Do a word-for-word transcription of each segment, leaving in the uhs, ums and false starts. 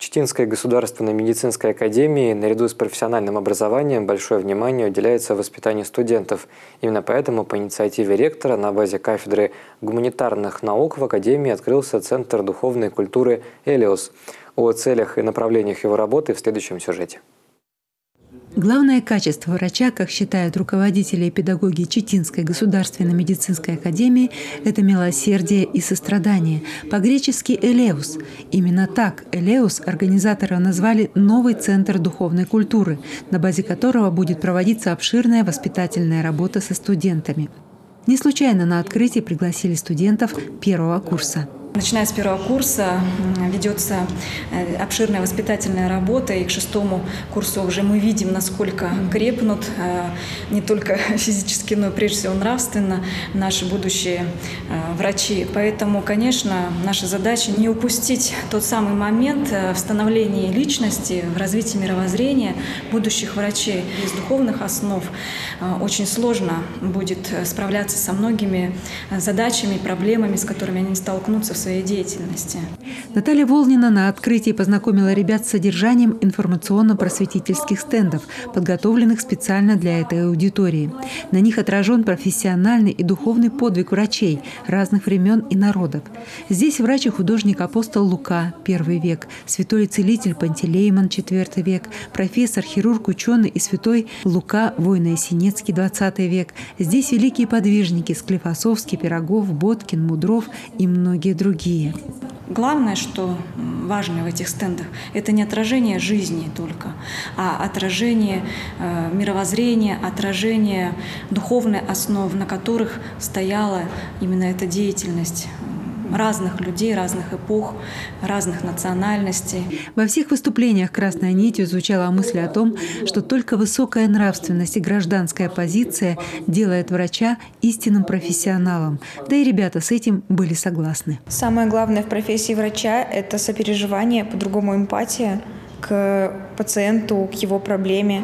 Читинской государственной медицинской академии наряду с профессиональным образованием большое внимание уделяется воспитанию студентов. Именно поэтому по инициативе ректора на базе кафедры гуманитарных наук в академии открылся Центр духовной культуры «Элиос». О целях и направлениях его работы в следующем сюжете. Главное качество врача, как считают руководители и педагоги Читинской государственной медицинской академии, это милосердие и сострадание. По-гречески «элеус». Именно так «элеус» организаторы назвали новый центр духовной культуры, на базе которого будет проводиться обширная воспитательная работа со студентами. Не случайно на открытие пригласили студентов первого курса. Начиная с первого курса ведется обширная воспитательная работа, и к шестому курсу уже мы видим, насколько крепнут не только физически, но и прежде всего нравственно наши будущие врачи. Поэтому, конечно, наша задача не упустить тот самый момент в становлении личности, в развитии мировоззрения будущих врачей. Без духовных основ очень сложно будет справляться со многими задачами, проблемами, с которыми они столкнутся в своей деятельности. Наталья Волнина на открытии познакомила ребят с содержанием информационно-просветительских стендов, подготовленных специально для этой аудитории. На них отражен профессиональный и духовный подвиг врачей разных времен и народов. Здесь врач и художник-апостол Лука, первый век, святой целитель Пантелеймон, четвертый век, профессор, хирург, ученый и святой Лука Войно-Ясенецкий, двадцатый век. Здесь великие подвижники Склифосовский, Пирогов, Боткин, Мудров и многие другие. Главное, что важно в этих стендах, это не отражение жизни только, а отражение э, мировоззрения, отражение духовной основы, на которых стояла именно эта деятельность разных людей, разных эпох, разных национальностей. Во всех выступлениях красной нитью звучала мысль о том, что только высокая нравственность и гражданская позиция делает врача истинным профессионалом. Да и ребята с этим были согласны. Самое главное в профессии врача – это сопереживание, по-другому эмпатия к пациенту, к его проблеме.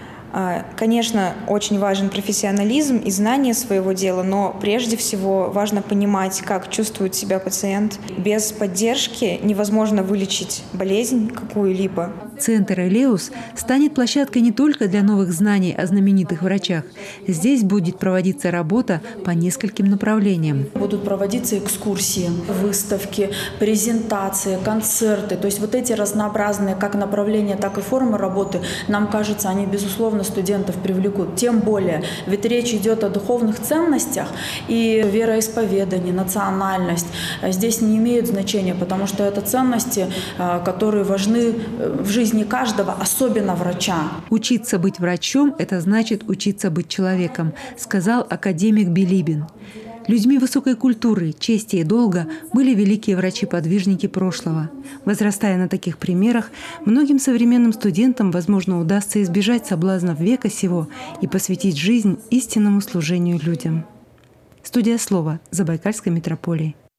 Конечно, очень важен профессионализм и знание своего дела, но прежде всего важно понимать, как чувствует себя пациент. Без поддержки невозможно вылечить болезнь какую-либо. Центр «Элеус» станет площадкой не только для новых знаний о знаменитых врачах. Здесь будет проводиться работа по нескольким направлениям. Будут проводиться экскурсии, выставки, презентации, концерты. То есть вот эти разнообразные как направления, так и формы работы, нам кажется, они, безусловно, студентов привлекут. Тем более, ведь речь идет о духовных ценностях, и вероисповедание, национальность здесь не имеют значения, потому что это ценности, которые важны в жизни каждого, особенно врача. Учиться быть врачом – это значит учиться быть человеком, сказал академик Билибин. Людьми высокой культуры, чести и долга были великие врачи-подвижники прошлого. Возрастая на таких примерах, многим современным студентам, возможно, удастся избежать соблазнов века сего и посвятить жизнь истинному служению людям. Студия «Слово» Забайкальской метрополии.